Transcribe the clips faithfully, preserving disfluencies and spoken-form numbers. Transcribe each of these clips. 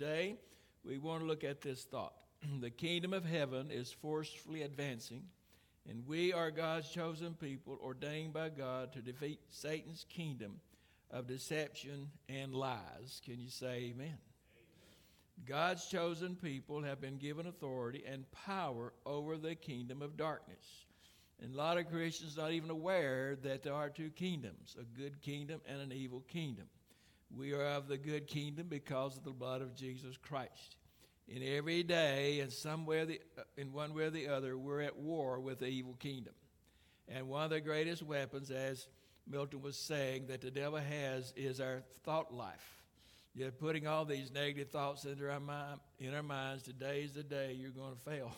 today we want to look at this thought. The kingdom of heaven is forcefully advancing, and we are God's chosen people, ordained by God to defeat Satan's kingdom of deception and lies. Can you say amen? Amen? God's chosen people have been given authority and power over the kingdom of darkness. And a lot of Christians not even aware that there are two kingdoms, a good kingdom and an evil kingdom. We are of the good kingdom because of the blood of Jesus Christ. And every day, in some way, or the, in one way or the other, we're at war with the evil kingdom. And one of the greatest weapons, as Milton was saying, that the devil has is our thought life. You're putting all these negative thoughts into our mind, in our minds. Today is the day you're going to fail.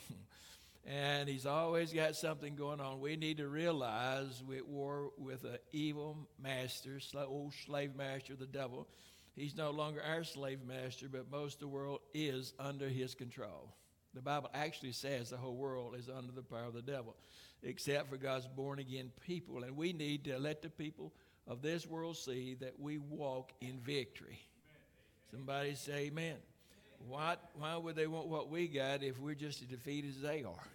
And he's always got something going on. We need to realize we're at war with an evil master, old slave master, the devil. He's no longer our slave master, but most of the world is under his control. The Bible actually says the whole world is under the power of the devil, except for God's born-again people. And we need to let the people of this world see that we walk in victory. Somebody say amen. Why, why would they want what we got if we're just as defeated as they are?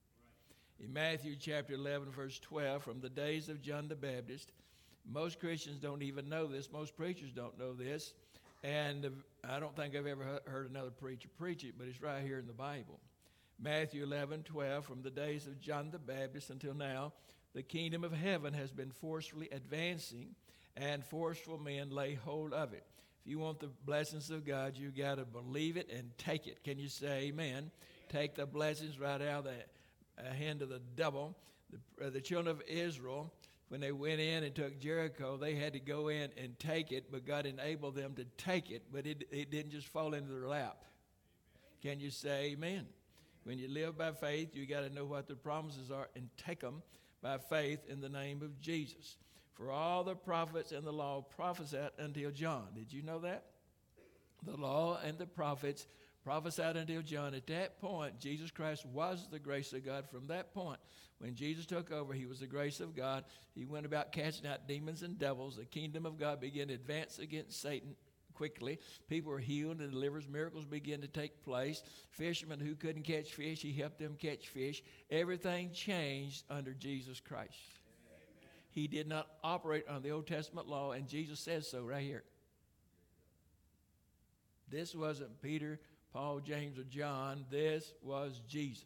In Matthew chapter eleven, verse twelve, from the days of John the Baptist, most Christians don't even know this. Most preachers don't know this. And I don't think I've ever heard another preacher preach it, but it's right here in the Bible. Matthew eleven, twelve, from the days of John the Baptist until now, the kingdom of heaven has been forcefully advancing, and forceful men lay hold of it. If you want the blessings of God, you got to believe it and take it. Can you say amen? Take the blessings right out of the uh, hand of the devil. The, uh, the children of Israel, when they went in and took Jericho, they had to go in and take it, but God enabled them to take it, but it, it didn't just fall into their lap. Can you say amen? When you live by faith, you got to know what the promises are and take them by faith in the name of Jesus. For all the prophets and the law prophesied until John. Did you know that? The law and the prophets prophesied until John. At that point, Jesus Christ was the grace of God. From that point, when Jesus took over, he was the grace of God. He went about casting out demons and devils. The kingdom of God began to advance against Satan quickly. People were healed and delivered. Miracles began to take place. Fishermen who couldn't catch fish, he helped them catch fish. Everything changed under Jesus Christ. He did not operate on the Old Testament law, and Jesus says so right here. This wasn't Peter, Paul, James, or John. This was Jesus.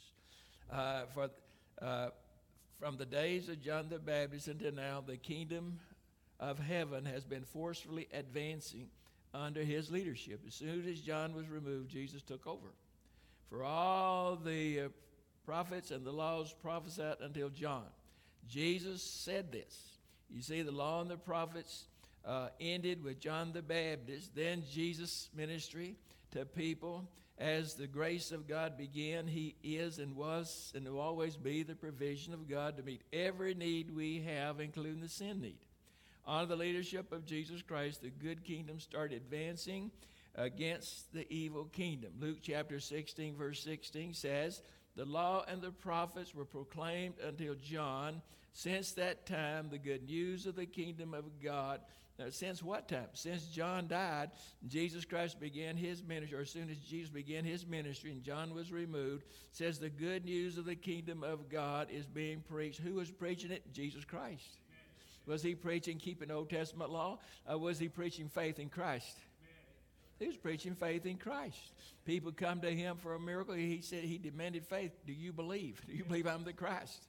Uh, for uh, from the days of John the Baptist until now, the kingdom of heaven has been forcefully advancing under his leadership. As soon as John was removed, Jesus took over. For all the uh, prophets and the laws prophesied until John. Jesus said this. You see, the law and the prophets uh, ended with John the Baptist. Then Jesus' ministry to people, as the grace of God began, he is and was and will always be the provision of God to meet every need we have, including the sin need. Under the leadership of Jesus Christ, the good kingdom started advancing against the evil kingdom. Luke chapter sixteen, verse sixteen says, the law and the prophets were proclaimed until John. Since that time, the good news of the kingdom of God. Now, since what time? Since John died, Jesus Christ began his ministry, or as soon as Jesus began his ministry and John was removed, says the good news of the kingdom of God is being preached. Who was preaching it? Jesus Christ. Amen. Was he preaching keeping Old Testament law, or was he preaching faith in Christ? He was preaching faith in Christ. People come to him for a miracle. He said he demanded faith. Do you believe? Do you believe I'm the Christ?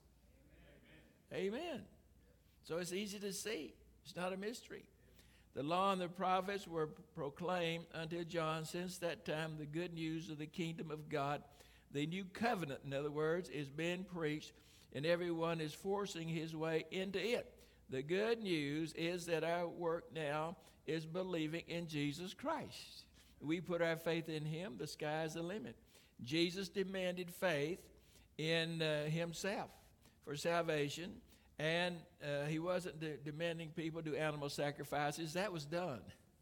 Amen. Amen. So it's easy to see. It's not a mystery. The law and the prophets were proclaimed until John. Since that time, the good news of the kingdom of God, the new covenant, in other words, is being preached, and everyone is forcing his way into it. The good news is that our work now is believing in Jesus Christ. We put our faith in him, the sky's the limit. Jesus demanded faith in uh, himself for salvation, and uh, he wasn't de- demanding people do animal sacrifices. That was done.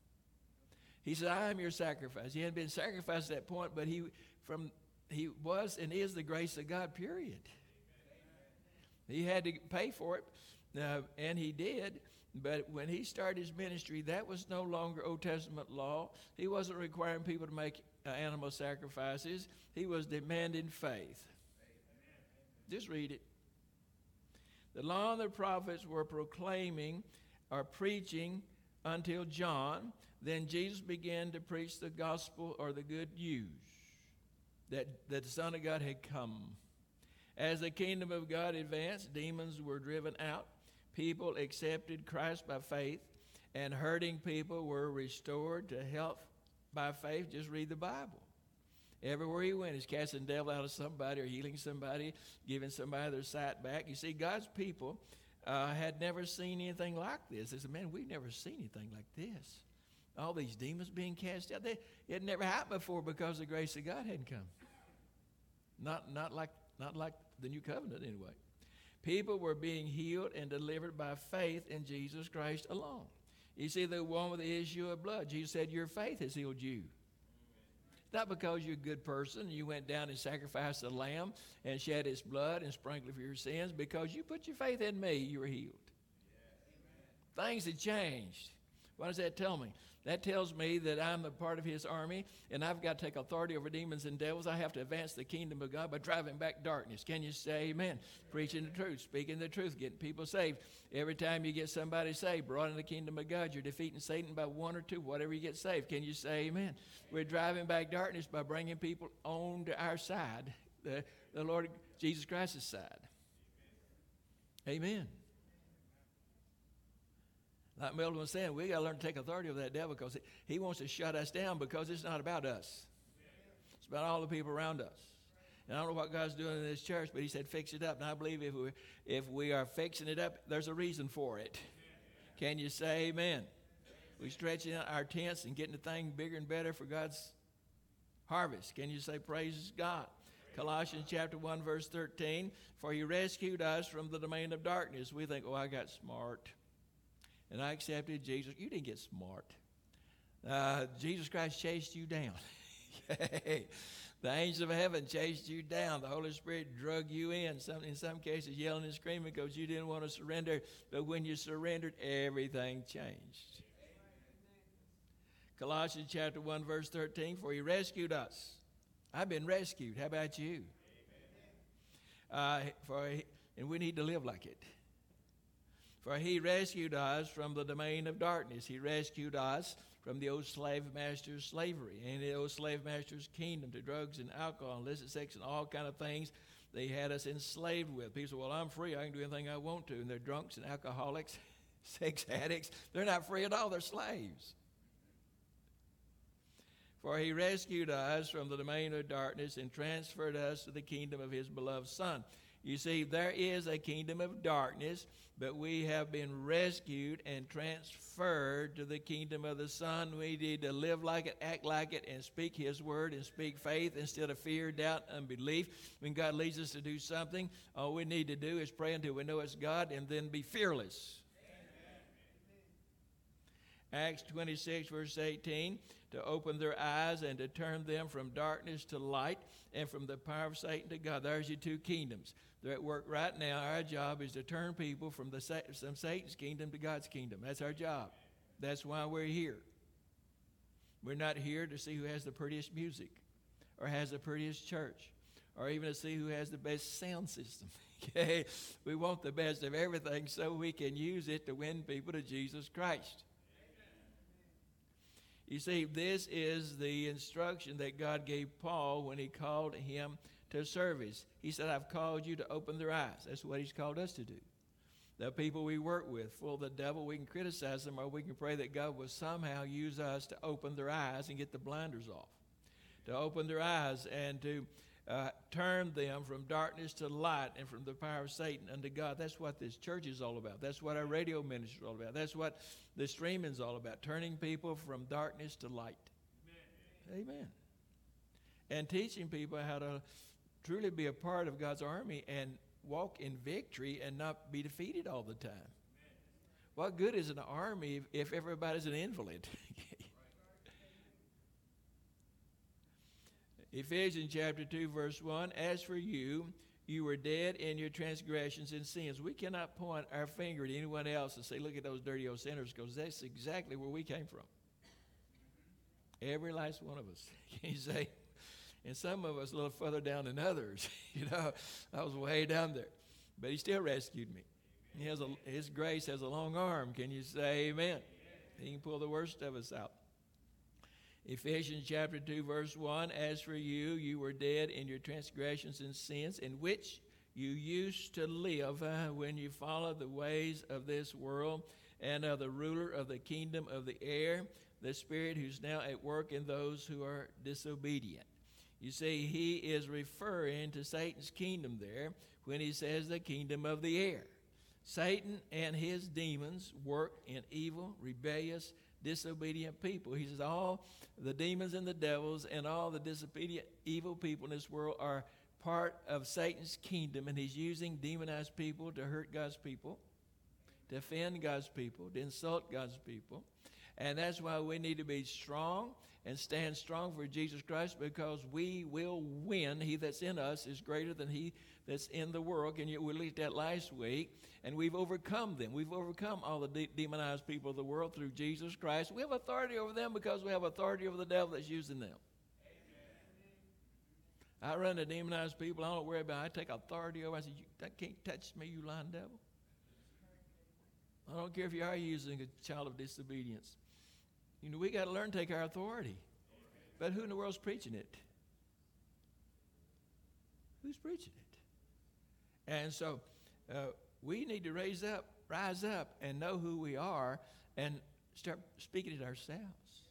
He said, I am your sacrifice. He hadn't been sacrificed at that point, but he from he was and is the grace of God, period. He had to pay for it, uh, and he did. But when he started his ministry, that was no longer Old Testament law. He wasn't requiring people to make uh, animal sacrifices. He was demanding faith. Just read it. The law and the prophets were proclaiming or preaching until John. Then Jesus began to preach the gospel or the good news that, that the Son of God had come. As the kingdom of God advanced, demons were driven out. People accepted Christ by faith, and hurting people were restored to health by faith. Just read the Bible. Everywhere he went, he's casting the devil out of somebody or healing somebody, giving somebody their sight back. You see, God's people uh, had never seen anything like this. They said, man, we've never seen anything like this. All these demons being cast out. They, it had never happened before because the grace of God hadn't come. Not, not, like, not like the new covenant anyway. People were being healed and delivered by faith in Jesus Christ alone. You see, the one with the issue of blood, Jesus said, your faith has healed you. Not because you're a good person and you went down and sacrificed a lamb and shed its blood and sprinkled for your sins. Because you put your faith in me, you were healed. Yeah, things have changed. What does that tell me? That tells me that I'm a part of his army and I've got to take authority over demons and devils. I have to advance the kingdom of God by driving back darkness. Can you say amen? Preaching the truth, speaking the truth, getting people saved. Every time you get somebody saved, brought in the kingdom of God, you're defeating Satan by one or two, whatever you get saved. Can you say amen? We're driving back darkness by bringing people on to our side, the, the Lord Jesus Christ's side. Amen. Like Milton was saying, we got to learn to take authority over that devil because he, he wants to shut us down because it's not about us. It's about all the people around us. And I don't know what God's doing in this church, but he said fix it up. And I believe if we, if we are fixing it up, there's a reason for it. Can you say amen? We're stretching out our tents and getting the thing bigger and better for God's harvest. Can you say praise God? Colossians chapter one, verse thirteen, for he rescued us from the domain of darkness. We think, oh, I got smart. And I accepted Jesus. You didn't get smart. Uh, Jesus Christ chased you down. The angels of heaven chased you down. The Holy Spirit drug you in, some, in some cases yelling and screaming because you didn't want to surrender. But when you surrendered, everything changed. Colossians chapter one, verse thirteen, for he rescued us. I've been rescued. How about you? Uh, for he, and we need to live like it. For he rescued us from the domain of darkness. He rescued us from the old slave master's slavery and the old slave master's kingdom to drugs and alcohol, illicit sex, and all kind of things they had us enslaved with. People say, well, I'm free. I can do anything I want to. And they're drunks and alcoholics, sex addicts. They're not free at all. They're slaves. For he rescued us from the domain of darkness and transferred us to the kingdom of his beloved Son. You see, there is a kingdom of darkness, but we have been rescued and transferred to the kingdom of the Son. We need to live like it, act like it, and speak his word and speak faith instead of fear, doubt, unbelief. When God leads us to do something, all we need to do is pray until we know it's God and then be fearless. Amen. Acts twenty-six, verse eighteen, to open their eyes and to turn them from darkness to light and from the power of Satan to God. There's your two kingdoms. They're at work right now. Our job is to turn people from the from Satan's kingdom to God's kingdom. That's our job. That's why we're here. We're not here to see who has the prettiest music or has the prettiest church or even to see who has the best sound system. Okay? We want the best of everything so we can use it to win people to Jesus Christ. You see, this is the instruction that God gave Paul when he called him to service. He said, I've called you to open their eyes. That's what he's called us to do. The people we work with, full of the devil, we can criticize them or we can pray that God will somehow use us to open their eyes and get the blinders off. To open their eyes and to uh, turn them from darkness to light and from the power of Satan unto God. That's what this church is all about. That's what our radio ministry is all about. That's what the streaming is all about, turning people from darkness to light. Amen. Amen. And teaching people how to truly be a part of God's army and walk in victory and not be defeated all the time. Amen. What good is an army if, if everybody's an invalid? Ephesians chapter two, verse one, as for you, you were dead in your transgressions and sins. We cannot point our finger at anyone else and say, look at those dirty old sinners, because that's exactly where we came from. Every last one of us. Can you say? And some of us a little further down than others. You know, I was way down there. But he still rescued me. He has a, his grace has a long arm. Can you say amen? Amen? He can pull the worst of us out. Ephesians chapter two, verse one, as for you, you were dead in your transgressions and sins, in which you used to live uh, when you followed the ways of this world and of the ruler of the kingdom of the air, the spirit who's now at work in those who are disobedient. You see, he is referring to Satan's kingdom there when he says the kingdom of the air. Satan and his demons work in evil, rebellious, disobedient people. He says all the demons and the devils and all the disobedient, evil people in this world are part of Satan's kingdom, and he's using demonized people to hurt God's people, to offend God's people, to insult God's people. And that's why we need to be strong and stand strong for Jesus Christ, because we will win. He that's in us is greater than he that's in the world. And we looked at that last week, and we've overcome them. We've overcome all the de- demonized people of the world through Jesus Christ. We have authority over them because we have authority over the devil that's using them. Amen. I run to demonized people. I don't worry about it. I take authority over. I say, you that can't touch me, you lying devil. I don't care if you are using a child of disobedience. You know, we got to learn to take our authority. But who in the world's preaching it? Who's preaching it? And so uh, we need to raise up, rise up, and know who we are and start speaking it ourselves.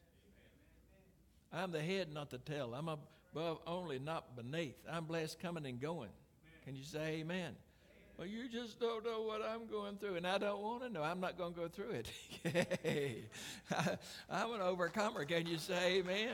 I'm the head, not the tail. I'm above only, not beneath. I'm blessed coming and going. Can you say amen? Well, you just don't know what I'm going through, and I don't want to know. I'm not going to go through it. I, I'm an overcomer. Can you say amen?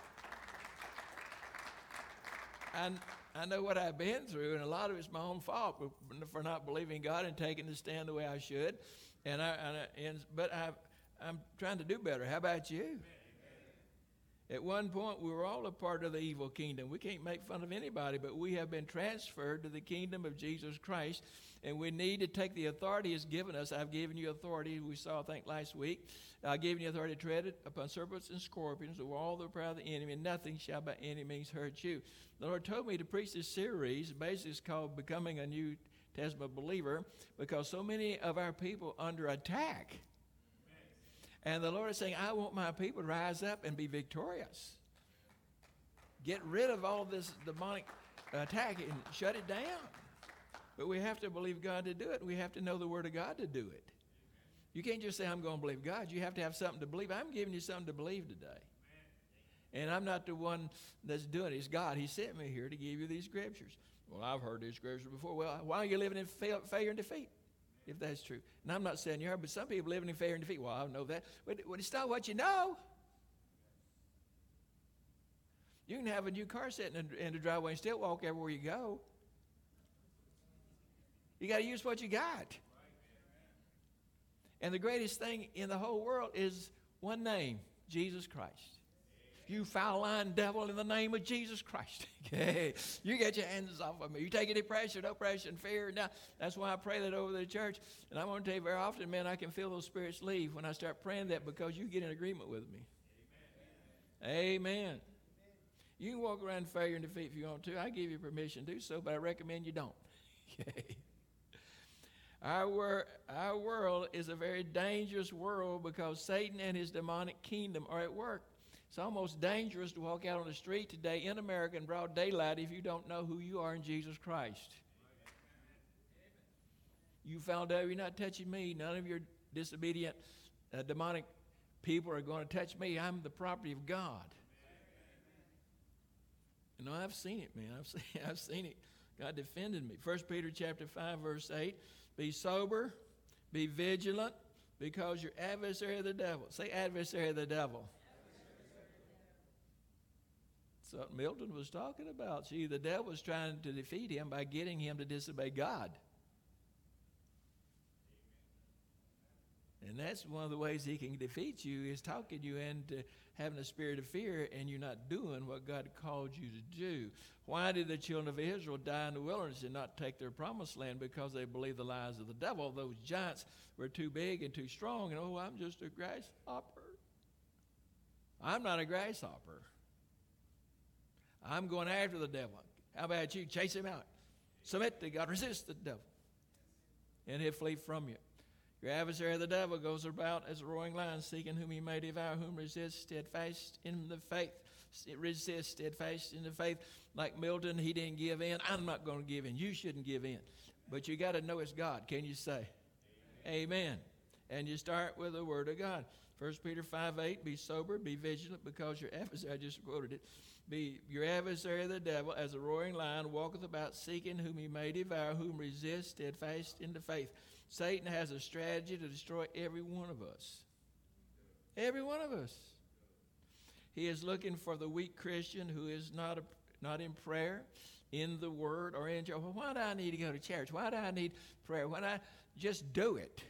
I, I know what I've been through, and a lot of it's my own fault for not believing God and taking the stand the way I should. And I, and, I, and but I, I'm trying to do better. How about you? At one point, we were all a part of the evil kingdom. We can't make fun of anybody, but we have been transferred to the kingdom of Jesus Christ, and we need to take the authority He's given us. I've given you authority, we saw, I think, last week. I've given you authority to tread upon serpents and scorpions, over all the power of the enemy, and nothing shall by any means hurt you. The Lord told me to preach this series. Basically, it's called Becoming a New Testament Believer, because so many of our people are under attack. And the Lord is saying, I want my people to rise up and be victorious. Get rid of all this demonic attack and shut it down. But we have to believe God to do it. We have to know the Word of God to do it. You can't just say, I'm going to believe God. You have to have something to believe. I'm giving you something to believe today. And I'm not the one that's doing it. It's God. He sent me here to give you these scriptures. Well, I've heard these scriptures before. Well, why are you living in fail, failure and defeat? If that's true. And I'm not saying you are, but some people living in failure and defeat. Well, I know that. But it's not what you know. You can have a new car sitting in, in the driveway and still walk everywhere you go. You got to use what you got. And the greatest thing in the whole world is one name, Jesus Christ. You foul lying devil, in the name of Jesus Christ. Okay, you get your hands off of me. You take any pressure, no pressure, and fear. Now, that's why I pray that over the church. And I'm going to tell you very often, man, I can feel those spirits leave when I start praying that, because you get in agreement with me. Amen. Amen. You can walk around in failure and defeat if you want to. I give you permission to do so, but I recommend you don't. Okay. Our, wor- our world is a very dangerous world because Satan and his demonic kingdom are at work. It's almost dangerous to walk out on the street today in America in broad daylight if you don't know who you are in Jesus Christ. You found out you're not touching me. None of your disobedient, uh, demonic people are going to touch me. I'm the property of God. You know, I've seen it, man. I've seen, I've seen it. God defended me. First Peter chapter five, verse eight. Be sober, be vigilant, because your adversary of the devil. Say adversary of the devil. That's what Milton was talking about. See, the devil was trying to defeat him by getting him to disobey God. And that's one of the ways he can defeat you, is talking you into having a spirit of fear and you're not doing what God called you to do. Why did the children of Israel die in the wilderness and not take their promised land? Because they believed the lies of the devil. Those giants were too big and too strong. And, oh, I'm just a grasshopper. I'm not a grasshopper. I'm going after the devil. How about you? Chase him out. Submit to God. Resist the devil. And he'll flee from you. Your adversary, the devil, goes about as a roaring lion, seeking whom he may devour, whom resist steadfast in the faith. Resist steadfast in the faith. Like Milton, he didn't give in. I'm not going to give in. You shouldn't give in. But you got to know it's God. Can you say? Amen. Amen. And you start with the word of God. First Peter five eight, be sober, be vigilant, because your adversary, I just quoted it, be your adversary, the devil, as a roaring lion, walketh about, seeking whom he may devour, whom resist steadfast in the faith. Satan has a strategy to destroy every one of us. Every one of us. He is looking for the weak Christian who is not a, not in prayer, in the Word, or in church. Well, why do I need to go to church? Why do I need prayer? Why do I just do it?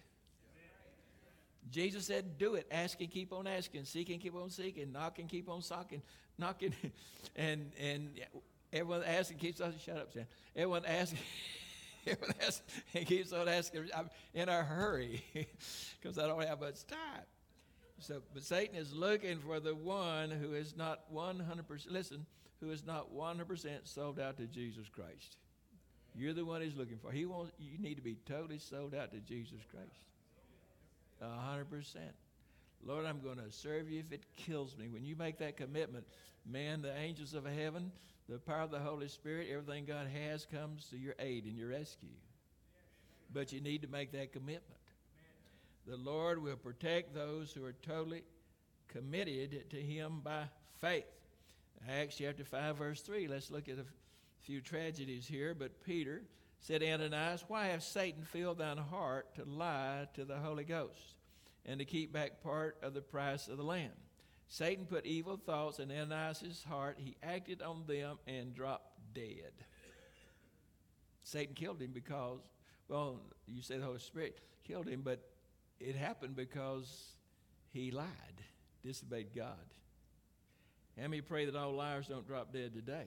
Jesus said, do it. Ask and keep on asking. Seek and keep on seeking. Knock and keep on knocking. Knocking. And and everyone asks and keeps on, shut up, Sam. Everyone asks. Everyone asks and keeps on asking. I'm in a hurry because I don't have much time. So, but Satan is looking for the one who is not one hundred percent, listen, who is not one hundred percent sold out to Jesus Christ. You're the one he's looking for. He wants, you need to be totally sold out to Jesus Christ. A hundred percent. Lord, I'm going to serve you if it kills me. When you make that commitment, man, the angels of heaven, the power of the Holy Spirit, everything God has comes to your aid and your rescue. But you need to make that commitment. The Lord will protect those who are totally committed to him by faith. Acts chapter five, verse three. Let's look at a few tragedies here. But Peter said, Ananias, why has Satan filled thine heart to lie to the Holy Ghost and to keep back part of the price of the land? Satan put evil thoughts in Ananias' heart. He acted on them and dropped dead. Satan killed him because, well, you say the Holy Spirit killed him, but it happened because he lied, disobeyed God. How many pray that all liars don't drop dead today?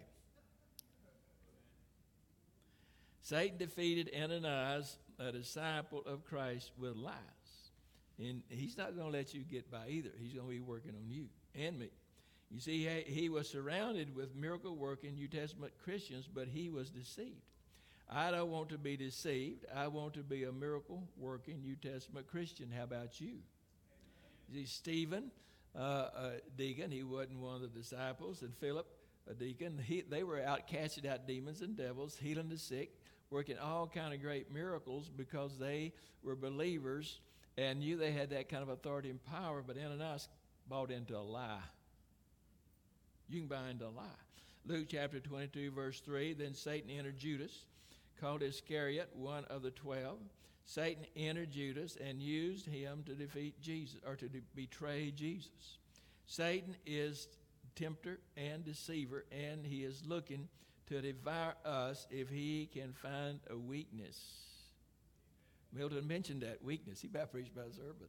Satan defeated Ananias, a disciple of Christ, with lies. And he's not going to let you get by either. He's going to be working on you and me. You see, he was surrounded with miracle-working New Testament Christians, but he was deceived. I don't want to be deceived. I want to be a miracle-working New Testament Christian. How about you? You see, Stephen, uh, a deacon, he wasn't one of the disciples, and Philip, a deacon, he, they were out casting out demons and devils, healing the sick, working all kind of great miracles because they were believers and knew they had that kind of authority and power. But Ananias bought into a lie. You can buy into a lie. Luke chapter twenty-two, verse three, then Satan entered Judas, called Iscariot, one of the twelve. Satan entered Judas and used him to defeat Jesus, or to de- betray Jesus. Satan is tempter and deceiver, and he is looking to devour us if he can find a weakness. Milton mentioned that weakness. He about preached about serpent.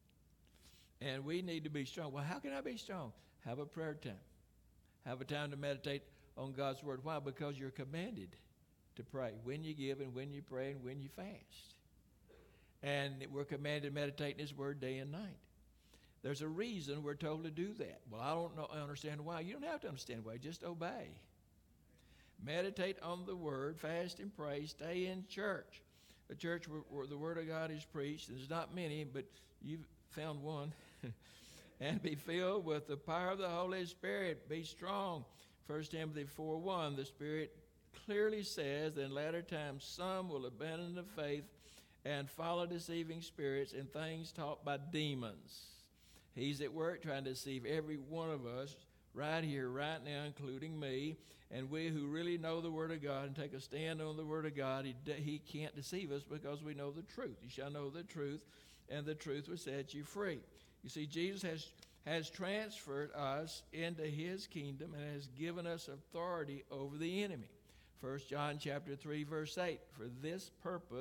And we need to be strong. Well, how can I be strong? Have a prayer time. Have a time to meditate on God's word. Why? Because you're commanded to pray when you give and when you pray and when you fast. And we're commanded to meditate in his word day and night. There's a reason we're told to do that. Well, I don't know, I understand why. You don't have to understand why. Just obey. Meditate on the word, fast and pray, stay in church. A church where, where the word of God is preached. There's not many, but you've found one. And be filled with the power of the Holy Spirit. Be strong. First Timothy four one, the Spirit clearly says that in latter times some will abandon the faith and follow deceiving spirits and things taught by demons. He's at work trying to deceive every one of us right here, right now, including me. And we who really know the Word of God and take a stand on the Word of God, he, he can't deceive us because we know the truth. You shall know the truth, and the truth will set you free. You see, Jesus has, has transferred us into his kingdom and has given us authority over the enemy. First John chapter three, verse eight, for this purpose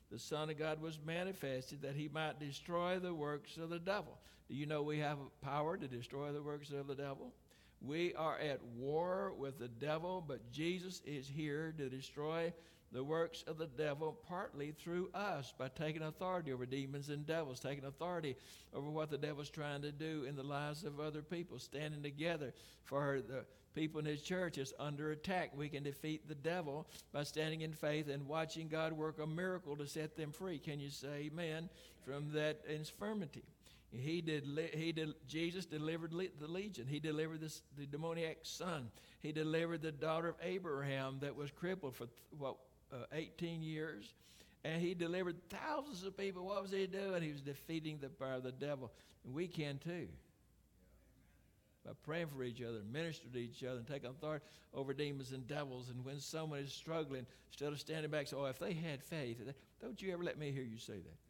the Son of God was manifested that he might destroy the works of the devil. Do you know we have power to destroy the works of the devil? We are at war with the devil, but Jesus is here to destroy the works of the devil partly through us by taking authority over demons and devils, taking authority over what the devil's trying to do in the lives of other people, standing together for the people in his church is under attack. We can defeat the devil by standing in faith and watching God work a miracle to set them free. Can you say amen from that infirmity? He did. He did. Jesus delivered le- the legion. He delivered this, the demoniac son. He delivered the daughter of Abraham that was crippled for what uh, eighteen years, and he delivered thousands of people. What was he doing? He was defeating the power of the devil, and we can too. By praying for each other, minister to each other, and take authority over demons and devils. And when someone is struggling, instead of standing back, say, "Oh, if they had faith," don't you ever let me hear you say that.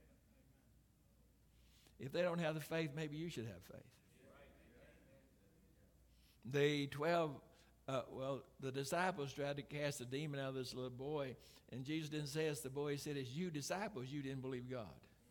If they don't have the faith, maybe you should have faith. The twelve, uh, well, the disciples tried to cast a demon out of this little boy, and Jesus didn't say it's the boy. He said, it's you disciples, you didn't believe God.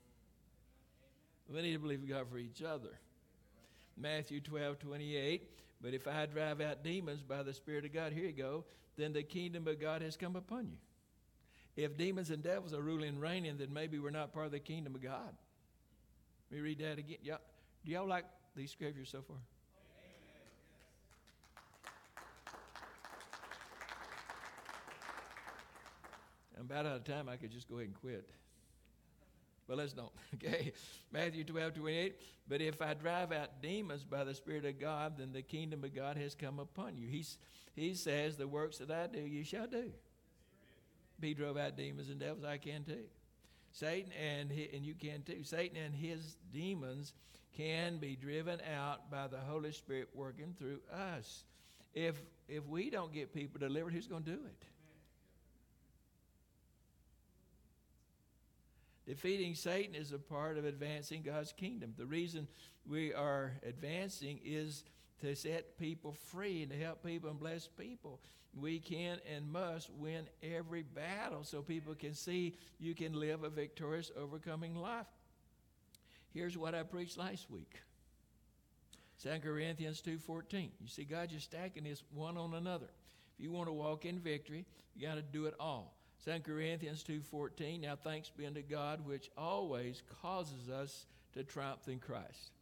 We need to believe God for each other. Matthew twelve twenty-eight, but if I drive out demons by the Spirit of God, here you go, then the kingdom of God has come upon you. If demons and devils are ruling and reigning, then maybe we're not part of the kingdom of God. Let me read that again. Y'all, do y'all like these scriptures so far? I'm about out of time. I could just go ahead and quit. But let's don't. Okay. Matthew twelve twenty-eight. But if I drive out demons by the Spirit of God, then the kingdom of God has come upon you. He's, he says, the works that I do, you shall do. He drove out demons and devils. I can too. Satan, and, he, and you can too, Satan and his demons can be driven out by the Holy Spirit working through us. If, if we don't get people delivered, who's going to do it? Defeating Satan is a part of advancing God's kingdom. The reason we are advancing is to set people free and to help people and bless people. We can and must win every battle so people can see you can live a victorious, overcoming life. Here's what I preached last week. Second Corinthians two fourteen. You see, God just stacking this one on another. If you want to walk in victory, you got to do it all. Second Corinthians two fourteen. Now thanks be unto God, which always causes us to triumph in Christ.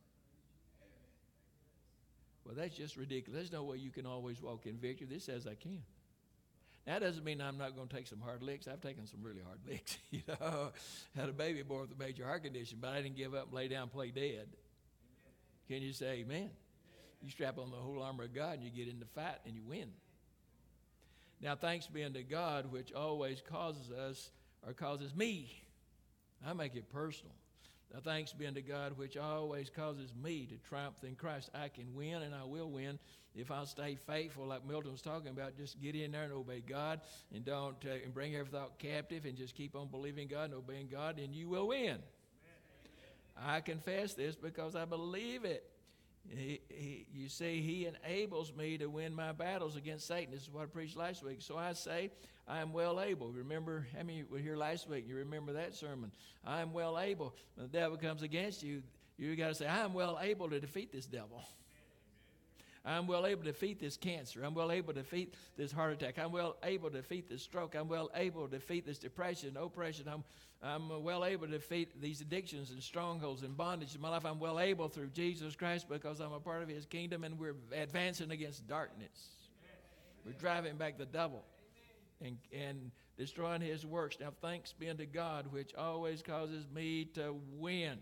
Well, that's just ridiculous. There's no way you can always walk in victory. This says I can. That doesn't mean I'm not going to take some hard licks. I've taken some really hard licks. You know, had a baby born with a major heart condition, but I didn't give up and lay down and play dead. Amen. Can you say amen? Amen? You strap on the whole armor of God and you get in the fight and you win. Now, thanks be unto God, which always causes us, or causes me. I make it personal. Now, thanks be unto God, which always causes me to triumph in Christ. I can win, and I will win if I'll stay faithful, like Milton was talking about. Just get in there and obey God, and don't uh, and bring every thought captive, and just keep on believing God and obeying God, and you will win. Amen. I confess this because I believe it. He, he, you see, he enables me to win my battles against Satan. This is what I preached last week. So I say, I am well able. Remember, how many were here last week? You remember that sermon? I am well able. When the devil comes against you, you got to say, I am well able to defeat this devil. I'm well able to defeat this cancer. I'm well able to defeat this heart attack. I'm well able to defeat this stroke. I'm well able to defeat this depression, oppression. I'm, I'm well able to defeat these addictions and strongholds and bondage in my life. I'm well able through Jesus Christ because I'm a part of his kingdom, and we're advancing against darkness. We're driving back the devil and, and destroying his works. Now, thanks be unto God, which always causes me to win.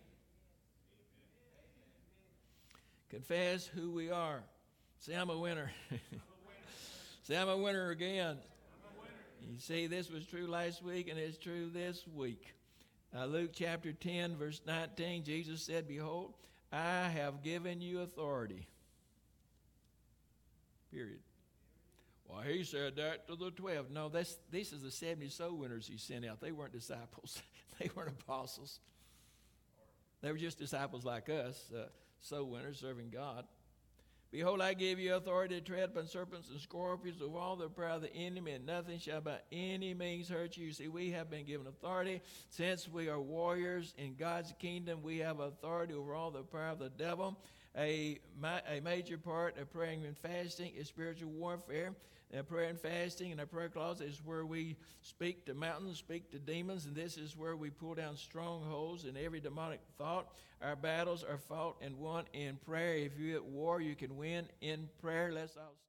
Confess who we are. Say, I'm a winner. Say, I'm a winner again. I'm a winner. You see, this was true last week, and it's true this week. Uh, Luke chapter ten, verse nineteen, Jesus said, behold, I have given you authority. Period. Well, he said that to the twelve. No, that's, this is the seventy soul winners he sent out. They weren't disciples. They weren't apostles. They were just disciples like us, uh, soul winners serving God. Behold, I give you authority to tread upon serpents and scorpions of all the power of the enemy, and nothing shall by any means hurt you. See, we have been given authority. Since we are warriors in God's kingdom, we have authority over all the power of the devil. A, a major part of praying and fasting is spiritual warfare. And prayer and fasting and our prayer closet is where we speak to mountains, speak to demons, and this is where we pull down strongholds and every demonic thought. Our battles are fought and won in prayer. If you're at war, you can win in prayer. Let's all